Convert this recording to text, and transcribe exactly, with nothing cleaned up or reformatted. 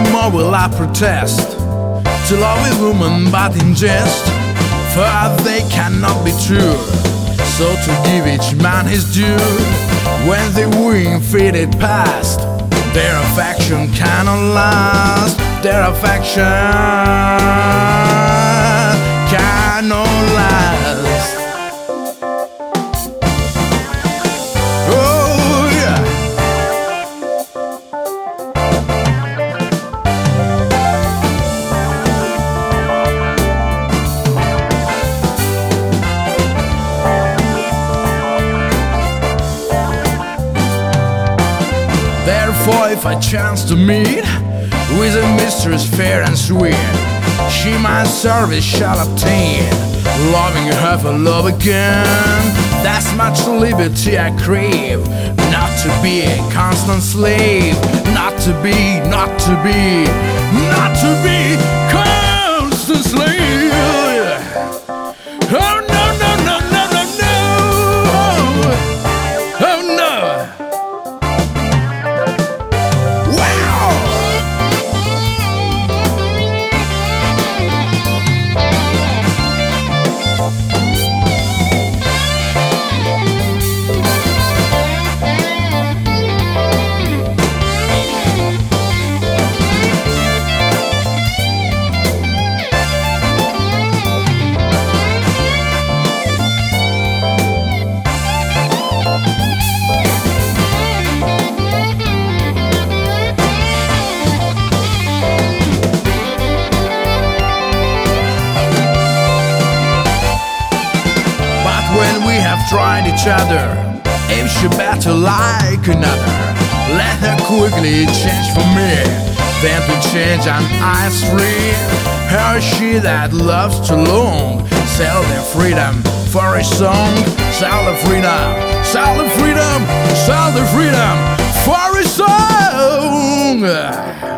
more will I protest to love a woman but in jest, for they cannot be true. So to give each man his due, when the wing faded past, their affection cannot last. Their affection cannot last. Oh yeah. Therefore, if I chance to meet with a mistress fair and sweet, she my service shall obtain, loving her for love again. That's much liberty I crave, not to be a constant slave, not to be, not to be, not to be constant slave. Oh no, no, no, no, no, no. Oh no. When we have tried each other, if she better like another, let her quickly change for me, then to change I'm ice free. Her she that loves too long, sell their freedom for a song. Sell the freedom, sell the freedom, sell the freedom for a song.